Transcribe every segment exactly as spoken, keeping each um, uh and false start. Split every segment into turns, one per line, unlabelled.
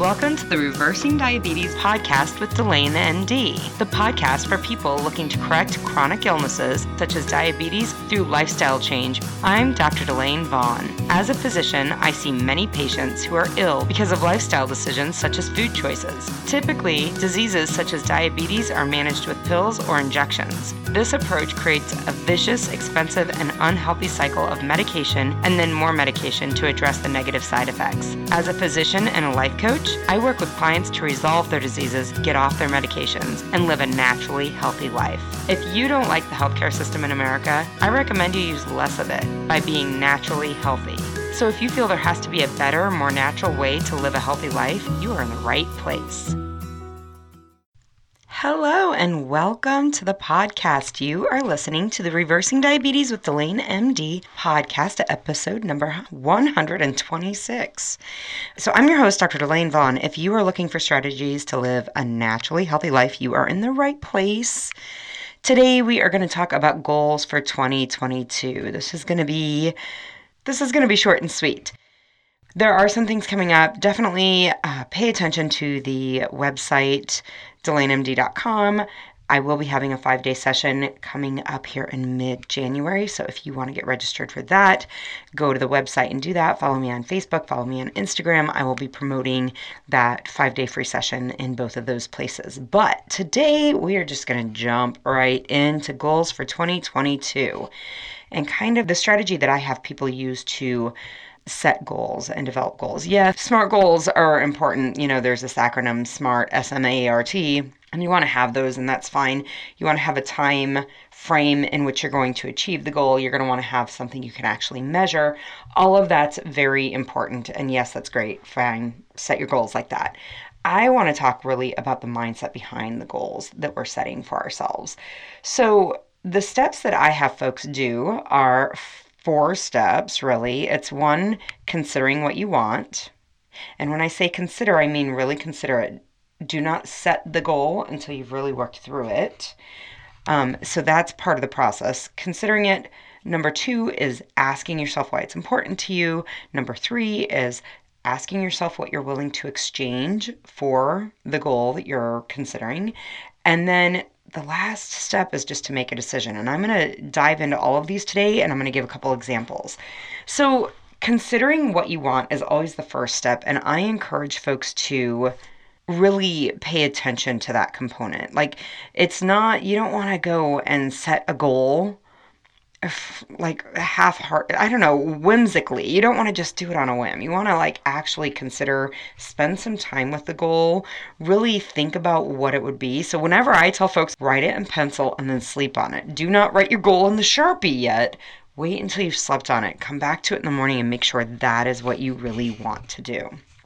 Welcome to the Reversing Diabetes podcast with Delane M D, the podcast for people looking to correct chronic illnesses such as diabetes through lifestyle change. I'm Doctor Delane Vaughn. As a physician, I see many patients who are ill because of lifestyle decisions such as food choices. Typically, diseases such as diabetes are managed with pills or injections. This approach creates a vicious, expensive, and unhealthy cycle of medication and then more medication to address the negative side effects. As a physician and a life coach, I work with clients to resolve their diseases, get off their medications, and live a naturally healthy life. If you don't like the healthcare system in America, I recommend you use less of it by being naturally healthy. So if you feel there has to be a better, more natural way to live a healthy life, you are in the right place. Hello and welcome to the podcast. You are listening to the Reversing Diabetes with Delane M D podcast, episode number one hundred twenty-six. So I'm your host, Doctor Delane Vaughn. If you are looking for strategies to live a naturally healthy life, you are in the right place. Today we are going to talk about goals for twenty twenty-two. This is going to be this is going to be short and sweet. There are some things coming up. Definitely uh, pay attention to the website, delane m d dot com. I will be having a five-day session coming up here in mid-January. So if you want to get registered for that, go to the website and do that. Follow me on Facebook. Follow me on Instagram. I will be promoting that five-day free session in both of those places. But today we are just going to jump right into goals for twenty twenty-two and kind of the strategy that I have people use to set goals and develop goals. Yeah, SMART goals are important. You know, there's this acronym SMART, S M A R T, and you want to have those, and that's fine. You want to have a time frame in which you're going to achieve the goal. You're going to want to have something you can actually measure. All of that's very important. And yes, that's great. Fine. Set your goals like that. I want to talk really about the mindset behind the goals that we're setting for ourselves. So the steps that I have folks do are four steps, really. It's one, considering what you want. And when I say consider, I mean really consider it. Do not set the goal until you've really worked through it. Um, so that's part of the process. Considering it. Number two is asking yourself why it's important to you. Number three is asking yourself what you're willing to exchange for the goal that you're considering. And then the last step is just to make a decision. And I'm going to dive into all of these today, and I'm going to give a couple examples. So considering what you want is always the first step. And I encourage folks to really pay attention to that component. Like, it's not, you don't want to go and set a goal like half-hearted, I don't know, whimsically. You don't want to just do it on a whim. You want to like actually consider, spend some time with the goal, really think about what it would be. So whenever I tell folks, write it in pencil and then sleep on it. Do not write your goal in the Sharpie yet. Wait until you've slept on it. Come back to it in the morning and make sure that is what you really want to do.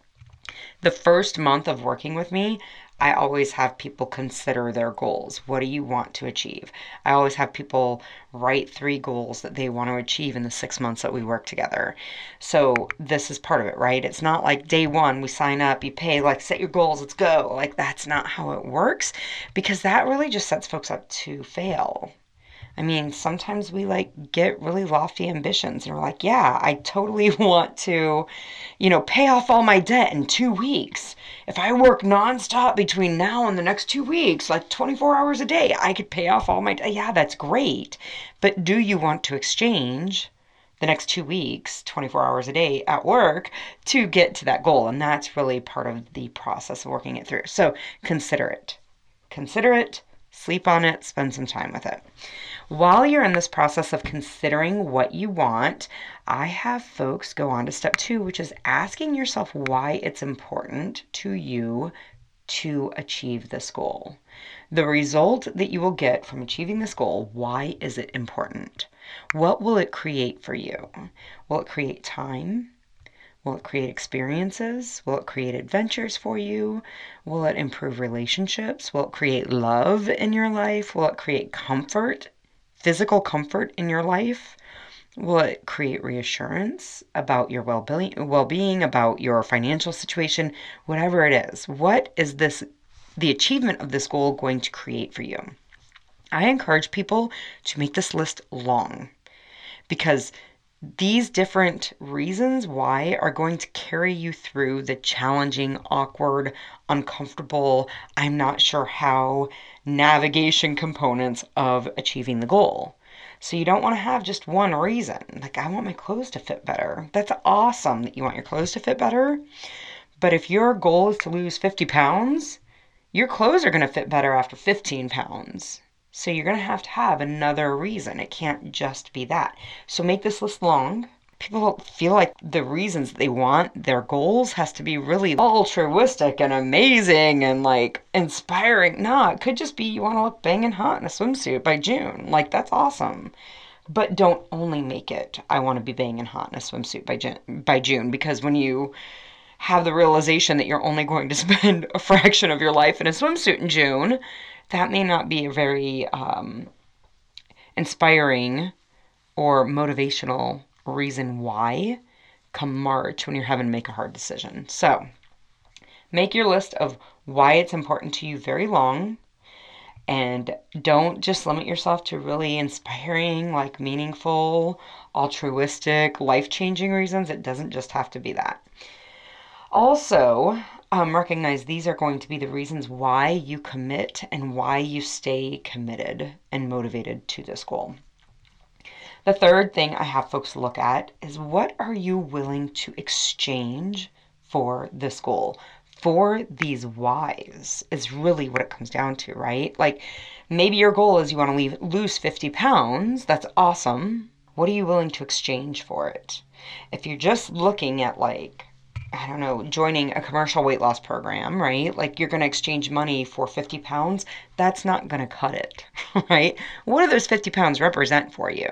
The first month of working with me, I always have people consider their goals. What do you want to achieve? I always have people write three goals that they want to achieve in the six months that we work together. So this is part of it, right? It's not like day one, we sign up, you pay, like set your goals, let's go. Like that's not how it works, because that really just sets folks up to fail. I mean, sometimes we like get really lofty ambitions and we're like, yeah, I totally want to, you know, pay off all my debt in two weeks. If I work nonstop between now and the next two weeks, like twenty-four hours a day, I could pay off all my debt. Yeah, that's great. But do you want to exchange the next two weeks, twenty-four hours a day at work to get to that goal? And that's really part of the process of working it through. So consider it. Consider it. Sleep on it. Spend some time with it. While you're in this process of considering what you want, I have folks go on to step two, which is asking yourself why it's important to you to achieve this goal. The result that you will get from achieving this goal, why is it important? What will it create for you? Will it create time? Will it create experiences? Will it create adventures for you? Will it improve relationships? Will it create love in your life? Will it create comfort? Physical comfort in your life? Will it create reassurance about your well-being, well-being, about your financial situation, whatever it is? What is this, the achievement of this goal going to create for you? I encourage people to make this list long, because These different reasons why are going to carry you through the challenging, awkward, uncomfortable, I'm not sure how navigation components of achieving the goal. So you don't want to have just one reason. Like, I want my clothes to fit better. That's awesome that you want your clothes to fit better. But if your goal is to lose fifty pounds, your clothes are going to fit better after fifteen pounds. So you're going to have to have another reason. It can't just be that. So make this list long. People feel like the reasons they want their goals has to be really altruistic and amazing and like inspiring. No, it could just be you want to look banging hot in a swimsuit by June. Like, that's awesome. But don't only make it, I want to be banging hot in a swimsuit by June, by June, because when you have the realization that you're only going to spend a fraction of your life in a swimsuit in June, that may not be a very um, inspiring or motivational reason why come March when you're having to make a hard decision. So make your list of why it's important to you very long, and don't just limit yourself to really inspiring, like meaningful, altruistic, life-changing reasons. It doesn't just have to be that. Also, um, recognize these are going to be the reasons why you commit and why you stay committed and motivated to this goal. The third thing I have folks look at is, what are you willing to exchange for this goal? For these whys is really what it comes down to, right? Like, maybe your goal is you want to leave, lose fifty pounds. That's awesome. What are you willing to exchange for it? If you're just looking at, like, I don't know, joining a commercial weight loss program, right? Like, you're going to exchange money for fifty pounds. That's not going to cut it, right? What do those fifty pounds represent for you?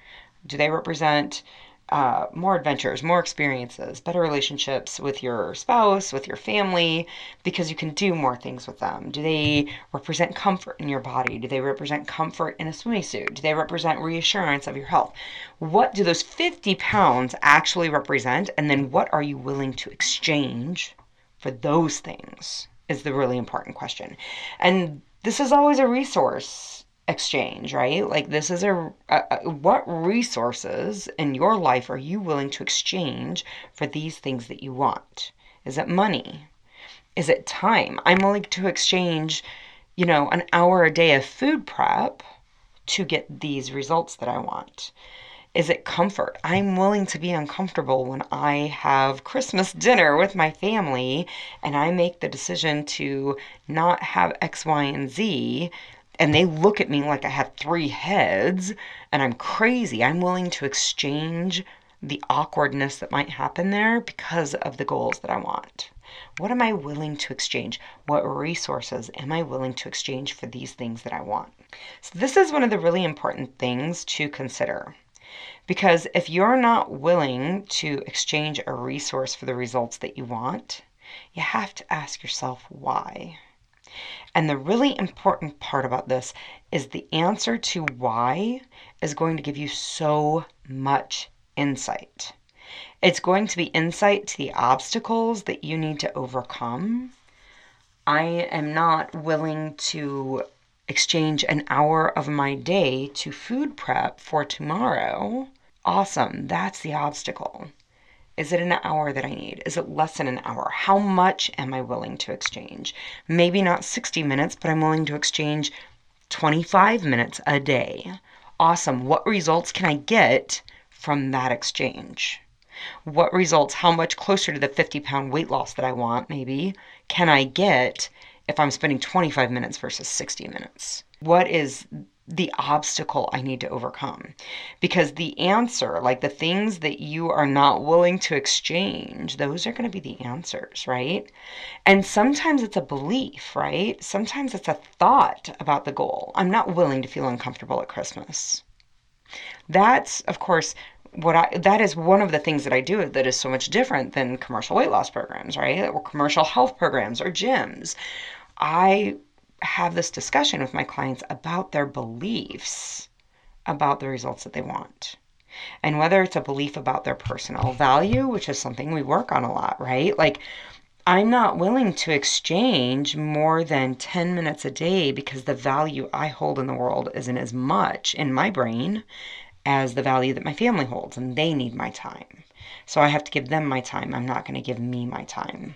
Do they represent uh, more adventures, more experiences, better relationships with your spouse, with your family, because you can do more things with them? Do they represent comfort in your body? Do they represent comfort in a swimming suit? Do they represent reassurance of your health? What do those fifty pounds actually represent? And then what are you willing to exchange for those things is the really important question. And this is always a resource exchange, right? Like, this is a, a, what resources in your life are you willing to exchange for these things that you want? Is it money? Is it time? I'm willing to exchange, you know, an hour a day of food prep to get these results that I want. Is it comfort? I'm willing to be uncomfortable when I have Christmas dinner with my family and I make the decision to not have X, Y, and Z, and they look at me like I have three heads and I'm crazy. I'm willing to exchange the awkwardness that might happen there because of the goals that I want. What am I willing to exchange? What resources am I willing to exchange for these things that I want? So this is one of the really important things to consider. Because if you're not willing to exchange a resource for the results that you want, you have to ask yourself why. And the really important part about this is the answer to why is going to give you so much insight. It's going to be insight to the obstacles that you need to overcome. I am not willing to exchange an hour of my day to food prep for tomorrow. Awesome, that's the obstacle. Is it an hour that I need? Is it less than an hour? How much am I willing to exchange? Maybe not sixty minutes, but I'm willing to exchange twenty-five minutes a day. Awesome. What results can I get from that exchange? What results, how much closer to the fifty pound weight loss that I want, maybe, can I get if I'm spending twenty-five minutes versus sixty minutes? What is the obstacle I need to overcome? Because the answer, like the things that you are not willing to exchange, those are going to be the answers, right? And sometimes it's a belief, right? Sometimes it's a thought about the goal. I'm not willing to feel uncomfortable at Christmas. That's, of course, what I, that is one of the things that I do that is so much different than commercial weight loss programs, right? Or commercial health programs or gyms. I have this discussion with my clients about their beliefs about the results that they want. And whether it's a belief about their personal value, which is something we work on a lot, right? Like, I'm not willing to exchange more than ten minutes a day because the value I hold in the world isn't as much in my brain as the value that my family holds, and they need my time. So I have to give them my time. I'm not going to give me my time.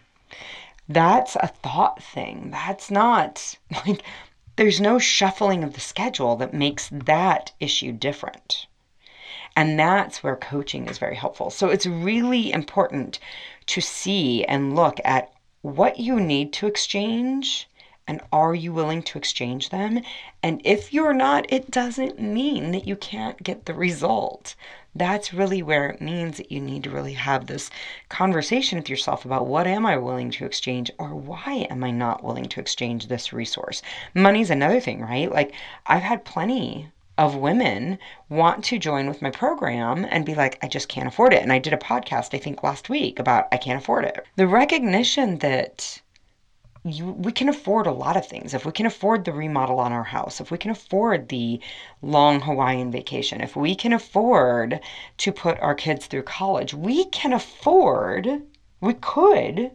That's a thought thing. That's not like, there's no shuffling of the schedule that makes that issue different. And that's where coaching is very helpful. So it's really important to see and look at what you need to exchange, and are you willing to exchange them? And if you're not, it doesn't mean that you can't get the result. That's really where it means that you need to really have this conversation with yourself about, what am I willing to exchange, or why am I not willing to exchange this resource? Money's another thing, right? Like, I've had plenty of women want to join with my program and be like, I just can't afford it. And I did a podcast, I think last week, about I can't afford it. The recognition that You, we can afford a lot of things. If we can afford the remodel on our house, if we can afford the long Hawaiian vacation, if we can afford to put our kids through college, we can afford, we could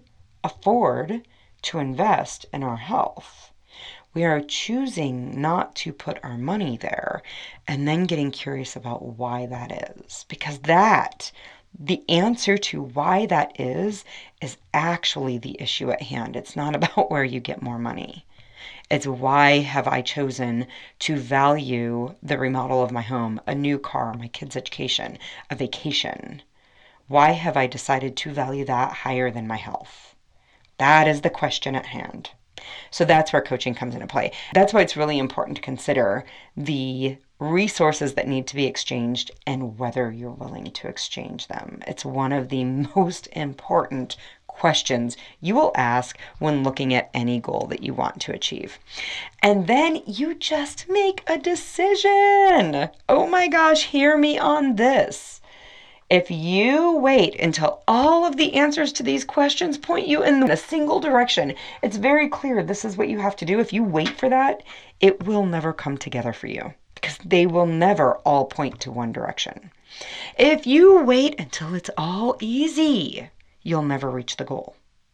afford to invest in our health. We are choosing not to put our money there and then getting curious about why that is. Because that the answer to why that is, is actually the issue at hand. It's not about where you get more money. It's, why have I chosen to value the remodel of my home, a new car, my kids' education, a vacation? Why have I decided to value that higher than my health? That is the question at hand. So that's where coaching comes into play. That's why it's really important to consider the resources that need to be exchanged and whether you're willing to exchange them. It's one of the most important questions you will ask when looking at any goal that you want to achieve. And then you just make a decision. Oh my gosh, hear me on this. If you wait until all of the answers to these questions point you in a single direction, it's very clear this is what you have to do. If you wait for that, it will never come together for you, because they will never all point to one direction. If you wait until it's all easy, you'll never reach the goal.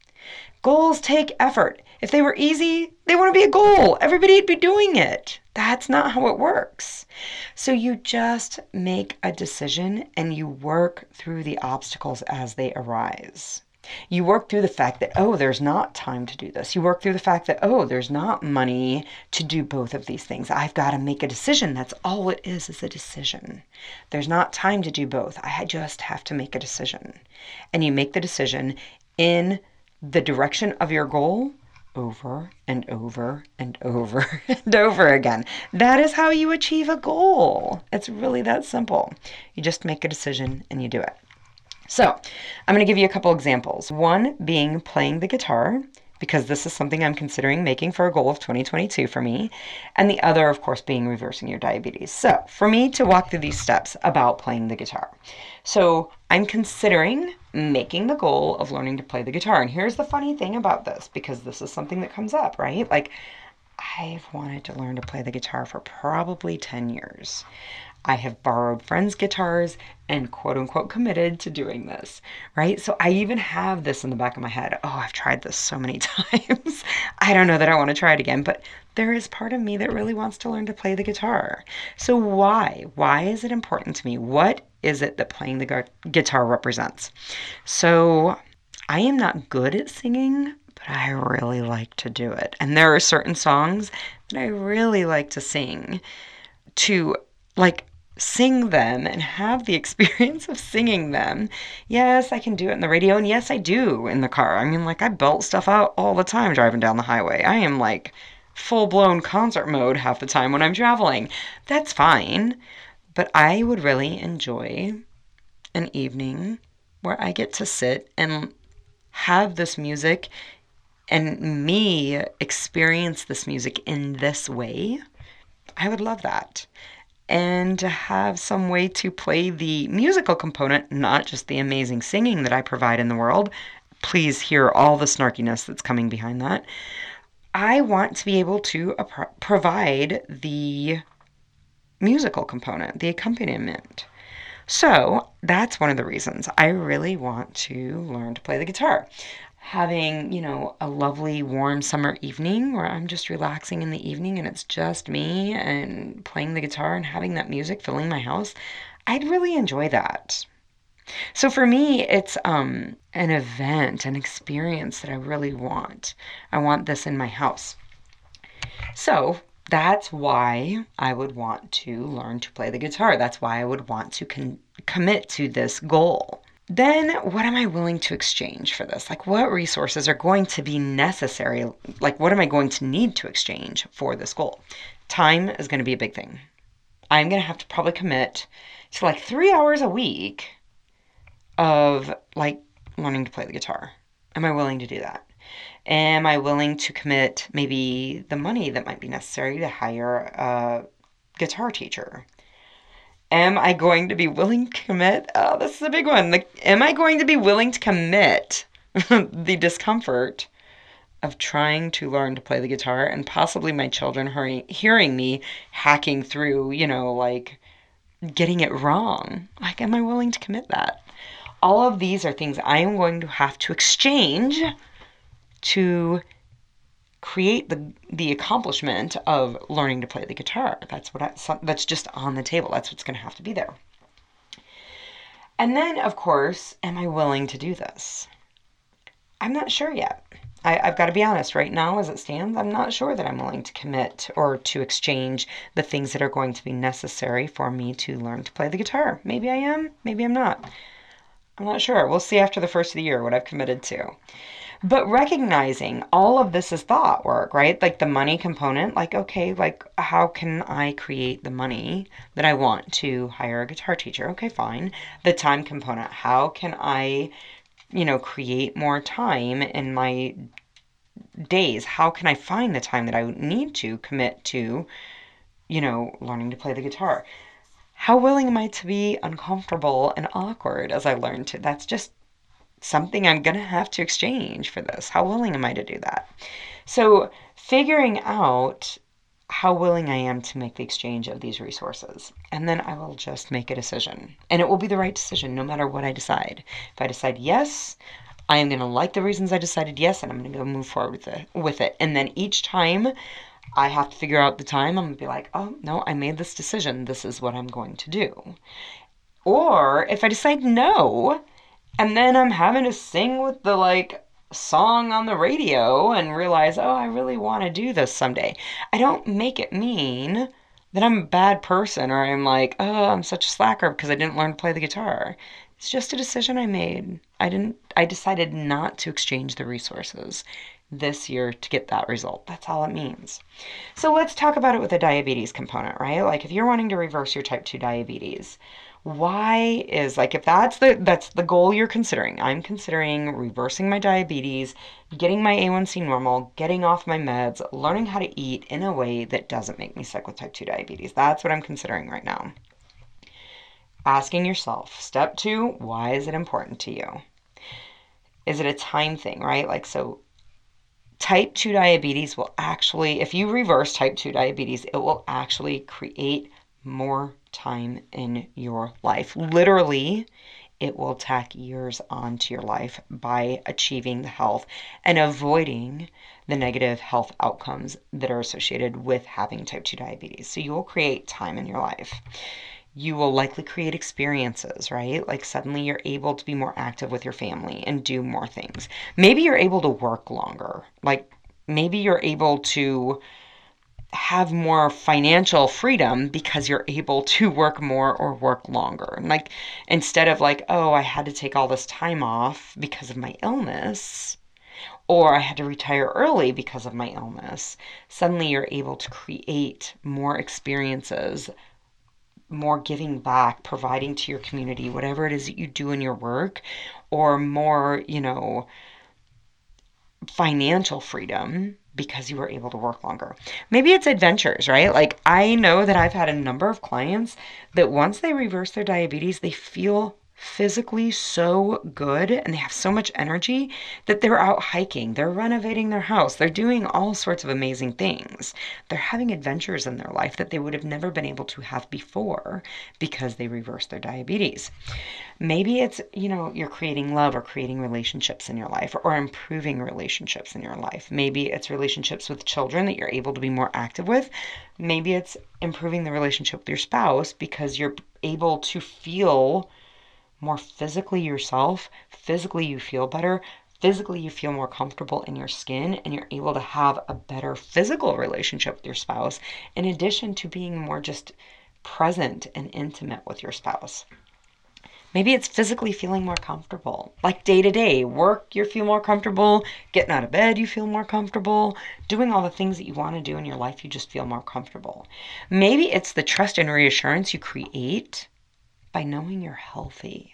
Goals take effort. If they were easy, they wouldn't be a goal. Everybody'd be doing it. That's not how it works. So you just make a decision and you work through the obstacles as they arise. You work through the fact that, oh, there's not time to do this. You work through the fact that, oh, there's not money to do both of these things. I've got to make a decision. That's all it is, is a decision. There's not time to do both. I just have to make a decision. And you make the decision in the direction of your goal over and over and over and over again. That is how you achieve a goal. It's really that simple. You just make a decision and you do it. So I'm going to give you a couple examples. One being playing the guitar, because this is something I'm considering making for a goal of twenty twenty-two for me. And the other, of course, being reversing your diabetes. So for me to walk through these steps about playing the guitar. So I'm considering making the goal of learning to play the guitar. And here's the funny thing about this, because this is something that comes up, right? Like, I've wanted to learn to play the guitar for probably ten years. I have borrowed friends' guitars and quote unquote committed to doing this, right? So I even have this in the back of my head. Oh, I've tried this so many times. I don't know that I want to try it again, but there is part of me that really wants to learn to play the guitar. So why? Why is it important to me? What is it that playing the gu- guitar represents? So I am not good at singing, but I really like to do it. And there are certain songs that I really like to sing, to like sing them and have the experience of singing them. Yes, I can do it in the radio, and yes, I do in the car. I mean, like, I belt stuff out all the time driving down the highway. I am like full-blown concert mode half the time when I'm traveling. That's fine, but I would really enjoy an evening where I get to sit and have this music and me experience this music in this way. I would love that. And to have some way to play the musical component, not just the amazing singing that I provide in the world. Please hear all the snarkiness that's coming behind that. I want to be able to uh, provide the musical component, the accompaniment. So that's one of the reasons I really want to learn to play the guitar. having, you know, a lovely warm summer evening where I'm just relaxing in the evening and it's just me and playing the guitar and having that music filling my house, I'd really enjoy that. So for me, it's um, an event, an experience that I really want. I want this in my house. So that's why I would want to learn to play the guitar. That's why I would want to con- commit to this goal. Then what am I willing to exchange for this? Like, what resources are going to be necessary? Like, what am I going to need to exchange for this goal? Time is going to be a big thing. I'm going to have to probably commit to like three hours a week of like learning to play the guitar. Am I willing to do that? Am I willing to commit maybe the money that might be necessary to hire a guitar teacher? Am I going to be willing to commit? Oh, this is a big one. Like, am I going to be willing to commit the discomfort of trying to learn to play the guitar and possibly my children hurry, hearing me hacking through, you know, like getting it wrong? Like, am I willing to commit that? All of these are things I am going to have to exchange to create the the accomplishment of learning to play the guitar. That's what I, that's just on the table. That's what's going to have to be there. And then, of course, am I willing to do this? I'm not sure yet. I, I've got to be honest. Right now, as it stands, I'm not sure that I'm willing to commit or to exchange the things that are going to be necessary for me to learn to play the guitar. Maybe I am. Maybe I'm not. I'm not sure. We'll see after the first of the year what I've committed to. But recognizing all of this is thought work, right? Like the money component, like, okay, like how can I create the money that I want to hire a guitar teacher? Okay, fine. The time component, how can I, you know, create more time in my days? How can I find the time that I need to commit to, you know, learning to play the guitar? How willing am I to be uncomfortable and awkward as I learn to? That's just something I'm going to have to exchange for this. How willing am I to do that? So, figuring out how willing I am to make the exchange of these resources. And then I will just make a decision. And it will be the right decision no matter what I decide. If I decide yes, I am going to like the reasons I decided yes, and I'm going to go move forward with it. With it. And then each time I have to figure out the time, I'm going to be like, oh, no, I made this decision. This is what I'm going to do. Or if I decide no, and then I'm having to sing with the like song on the radio and realize, oh, I really want to do this someday. I don't make it mean that I'm a bad person or I'm like, oh, I'm such a slacker because I didn't learn to play the guitar. It's just a decision I made. I didn't I decided not to exchange the resources this year to get that result. That's all it means. So let's talk about it with the diabetes component, right? Like if you're wanting to reverse your type two diabetes, why is like if that's the that's the goal you're considering. I'm considering reversing my diabetes, getting my A one C normal, getting off my meds, learning how to eat in a way that doesn't make me sick with type two diabetes. That's what I'm considering right now. Asking yourself, step two, why is it important to you? Is it a time thing, right? Like so type two diabetes will actually, if you reverse type two diabetes, it will actually create more time in your life. Literally, it will tack years onto your life by achieving the health and avoiding the negative health outcomes that are associated with having type two diabetes. So you will create time in your life. You will likely create experiences, right? Like suddenly you're able to be more active with your family and do more things. Maybe you're able to work longer. Like maybe you're able to have more financial freedom because you're able to work more or work longer. And like instead of like, oh, I had to take all this time off because of my illness, or I had to retire early because of my illness, suddenly you're able to create more experiences, more giving back, providing to your community, whatever it is that you do in your work, or more, you know, financial freedom because you were able to work longer. Maybe it's adventures, right? Like I know that I've had a number of clients that once they reverse their diabetes, they feel physically so good and they have so much energy that they're out hiking, they're renovating their house, they're doing all sorts of amazing things. They're having adventures in their life that they would have never been able to have before because they reversed their diabetes. Maybe it's, you know, you're creating love or creating relationships in your life or improving relationships in your life. Maybe it's relationships with children that you're able to be more active with. Maybe it's improving the relationship with your spouse because you're able to feel more physically yourself. Physically, you feel better. Physically, you feel more comfortable in your skin and you're able to have a better physical relationship with your spouse, in addition to being more just present and intimate with your spouse. Maybe it's physically feeling more comfortable, like day to day work, you feel more comfortable, getting out of bed, you feel more comfortable, doing all the things that you want to do in your life, you just feel more comfortable. Maybe it's the trust and reassurance you create by knowing you're healthy.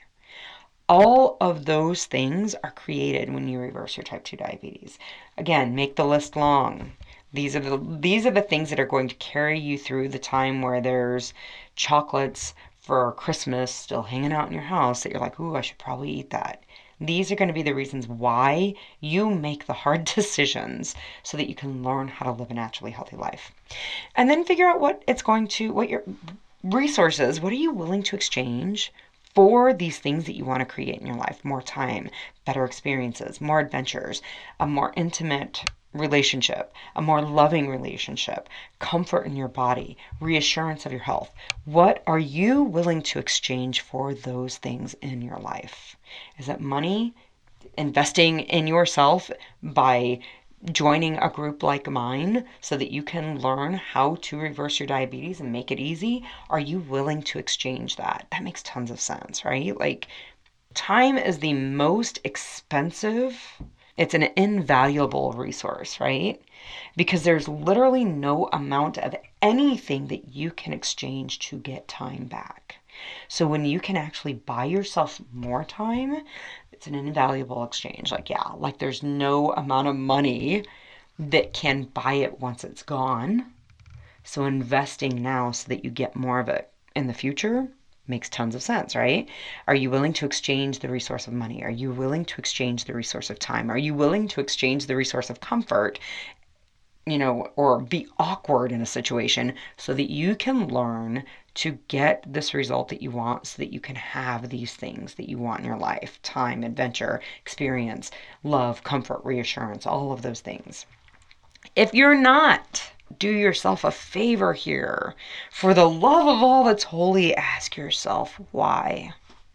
All of those things are created when you reverse your type two diabetes. Again, make the list long. These are the these are the things that are going to carry you through the time where there's chocolates for Christmas still hanging out in your house that you're like, ooh, I should probably eat that. These are going to be the reasons why you make the hard decisions so that you can learn how to live a naturally healthy life. And then figure out what it's going to, what your resources, what are you willing to exchange for these things that you want to create in your life? More time, better experiences, more adventures, a more intimate relationship, a more loving relationship, comfort in your body, reassurance of your health. What are you willing to exchange for those things in your life? Is it money? Investing in yourself by joining a group like mine so that you can learn how to reverse your diabetes and make it easy? Are you willing to exchange that? That makes tons of sense, right? Like, time is the most expensive, it's an invaluable resource, right? Because there's literally no amount of anything that you can exchange to get time back. So when you can actually buy yourself more time, it's an invaluable exchange. Like, yeah, like there's no amount of money that can buy it once it's gone. So investing now so that you get more of it in the future makes tons of sense, right? Are you willing to exchange the resource of money? Are you willing to exchange the resource of time? Are you willing to exchange the resource of comfort, you know, or be awkward in a situation so that you can learn to get this result that you want so that you can have these things that you want in your life: time, adventure, experience, love, comfort, reassurance, all of those things. If you're not, do yourself a favor here. For the love of all that's holy, ask yourself why.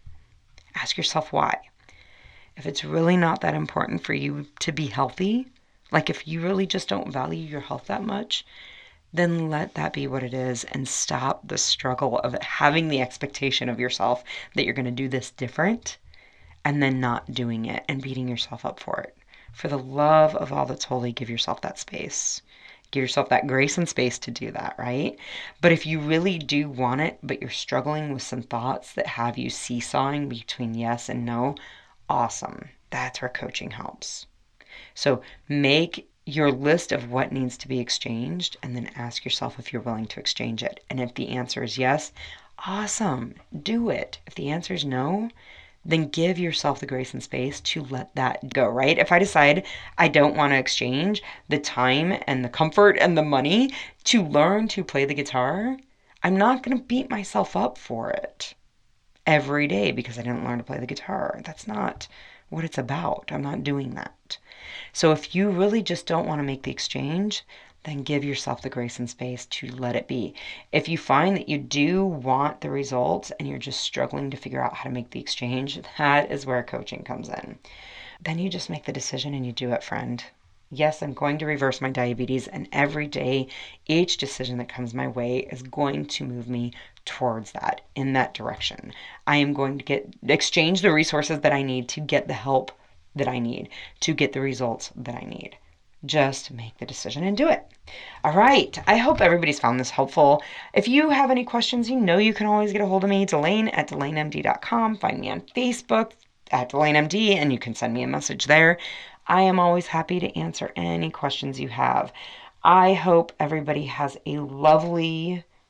Ask yourself why. If it's really not that important for you to be healthy, like if you really just don't value your health that much, then let that be what it is and stop the struggle of having the expectation of yourself that you're going to do this different and then not doing it and beating yourself up for it. For the love of all that's holy, give yourself that space. Give yourself that grace and space to do that, right? But if you really do want it, but you're struggling with some thoughts that have you seesawing between yes and no, awesome. That's where coaching helps. So make your list of what needs to be exchanged and then ask yourself if you're willing to exchange it. And if the answer is yes, awesome, do it. If the answer is no, then give yourself the grace and space to let that go, right? If I decide I don't want to exchange the time and the comfort and the money to learn to play the guitar, I'm not going to beat myself up for it every day because I didn't learn to play the guitar. That's not what it's about. I'm not doing that. So if you really just don't want to make the exchange, then give yourself the grace and space to let it be. If you find that you do want the results and you're just struggling to figure out how to make the exchange, that is where coaching comes in. Then you just make the decision and you do it, friend. Yes, I'm going to reverse my diabetes, and every day, each decision that comes my way is going to move me towards that, in that direction. I am going to get exchange the resources that I need to get the help that I need, to get the results that I need. Just make the decision and do it. All right. I hope everybody's found this helpful. If you have any questions, you know you can always get a hold of me, Delane at Delane M D dot com. Find me on Facebook at Delane M D, and you can send me a message there. I am always happy to answer any questions you have. I hope everybody has a lovely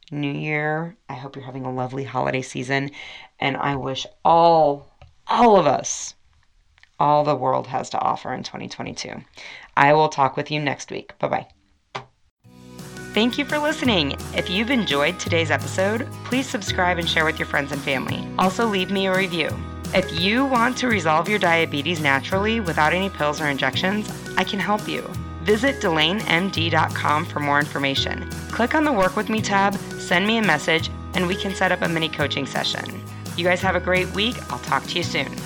new year. I hope you're having a lovely holiday season. And I wish all, all of us, all the world has to offer in twenty twenty-two. I will talk with you next week. Bye-bye. Thank you for listening. If you've enjoyed today's episode, please subscribe and share with your friends and family. Also, leave me a review. If you want to resolve your diabetes naturally without any pills or injections, I can help you. Visit Delane M D dot com for more information. Click on the Work With Me tab, send me a message, and we can set up a mini coaching session. You guys have a great week. I'll talk to you soon.